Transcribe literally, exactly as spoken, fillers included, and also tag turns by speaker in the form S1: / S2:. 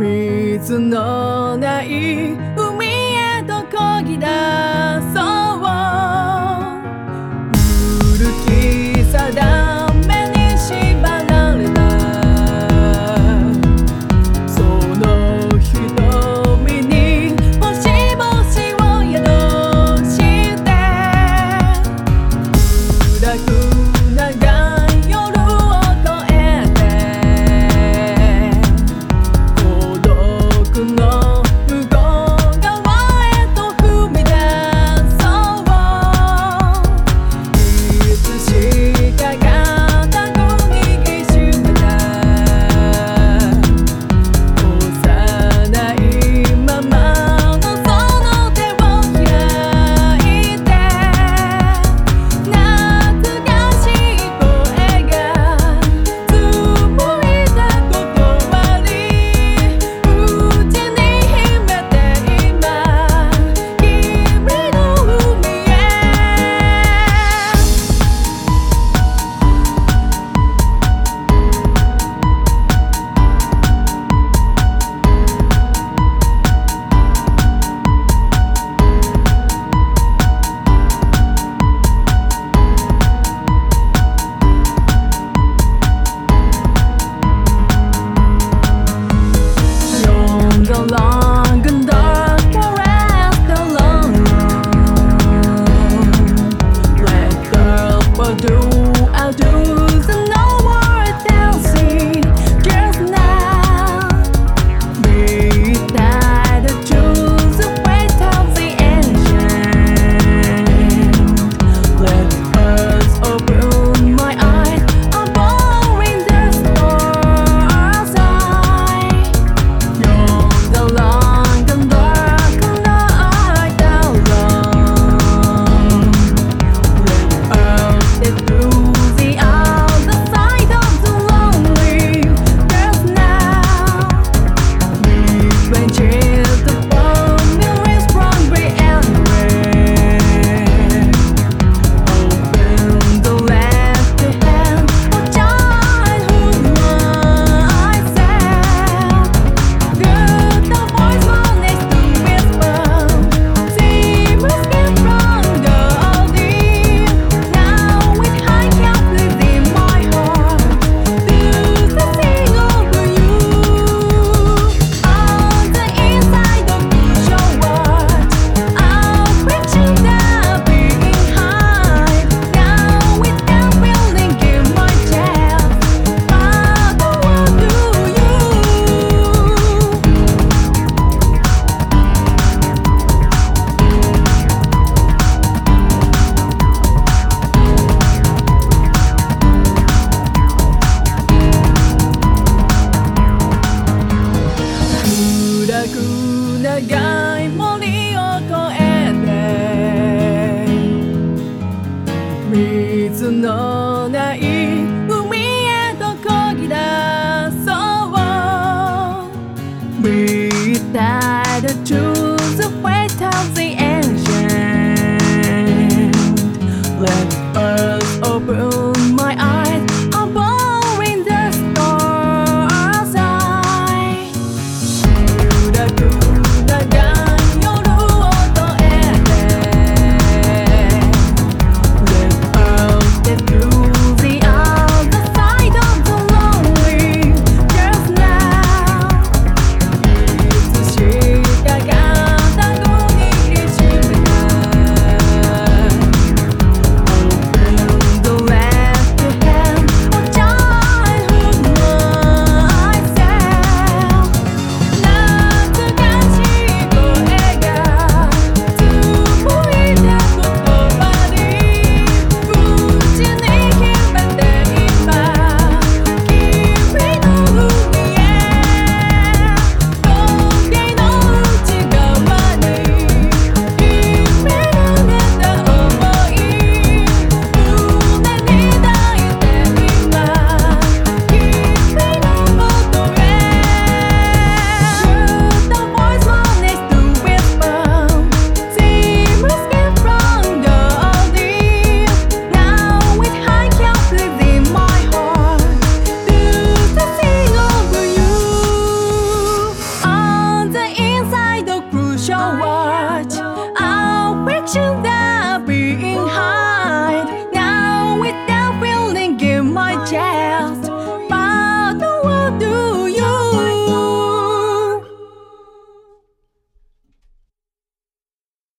S1: 水のない海へと漕ぎ出そう古き定めに縛られたその瞳に星々を宿して暗く長い夜を越えて孤独の向こう側へと踏み出そういつしか固く握りしめた幼いままのその手を開いて懐かしい声が紡いだ言葉に内に秘めて今君の海へYou're no longer dark caress the long Let girl do I'll do the no more dancing just now Midnight I choose the weight of the ancient Let us open my eyes I'm born in the stars eye You're the long and dark night alone Let us get through the other side of the lonely There's now Between chills the formula is strongly and red Open the left hand of childhood myself Good the voice wanted to whisper See me escape from the deep Now with high helpless in my heart Do the thing over you On the inside of your world I'll preaching that being high Now with that feeling in my chest Father, what do you?暗く長い森を越えて水のない海へと漕ぎ出そう見たい